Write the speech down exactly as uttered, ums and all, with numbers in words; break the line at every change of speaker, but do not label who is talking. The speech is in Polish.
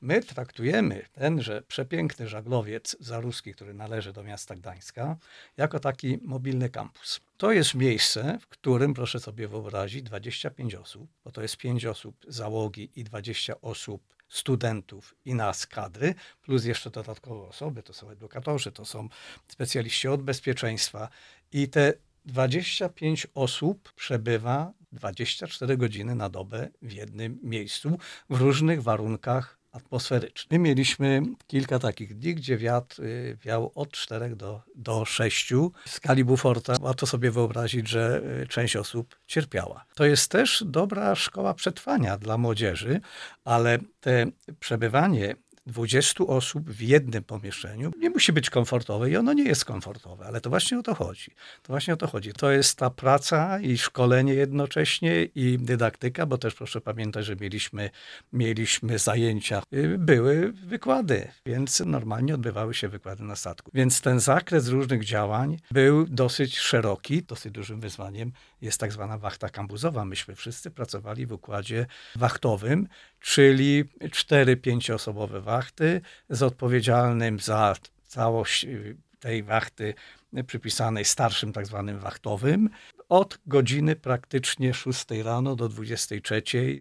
My traktujemy tenże przepiękny żaglowiec Zaruski, który należy do miasta Gdańska, jako taki mobilny kampus. To jest miejsce, w którym, proszę sobie wyobrazić, dwadzieścia pięć osób, bo to jest pięć osób załogi i dwadzieścia osób studentów i nas kadry, plus jeszcze dodatkowe osoby, to są edukatorzy, to są specjaliści od bezpieczeństwa i te dwadzieścia pięć osób przebywa dwadzieścia cztery godziny na dobę w jednym miejscu w różnych warunkach atmosferycznych. My mieliśmy kilka takich dni, gdzie wiatr wiał od czterech do, do sześciu. W skali Beauforta warto sobie wyobrazić, że część osób cierpiała. To jest też dobra szkoła przetrwania dla młodzieży, ale te przebywanie dwudziestu osób w jednym pomieszczeniu nie musi być komfortowe i ono nie jest komfortowe, ale to właśnie o to chodzi. To właśnie o to chodzi. To jest ta praca i szkolenie jednocześnie i dydaktyka, bo też proszę pamiętać, że mieliśmy, mieliśmy zajęcia, były wykłady, więc normalnie odbywały się wykłady na statku. Więc ten zakres różnych działań był dosyć szeroki. Dosyć dużym wyzwaniem jest tak zwana wachta kambuzowa. Myśmy wszyscy pracowali w układzie wachtowym, czyli cztery pięcioosobowe wachty z odpowiedzialnym za całość tej wachty przypisanej starszym tak zwanym wachtowym od godziny praktycznie szóstej rano do dwudziestej trzeciej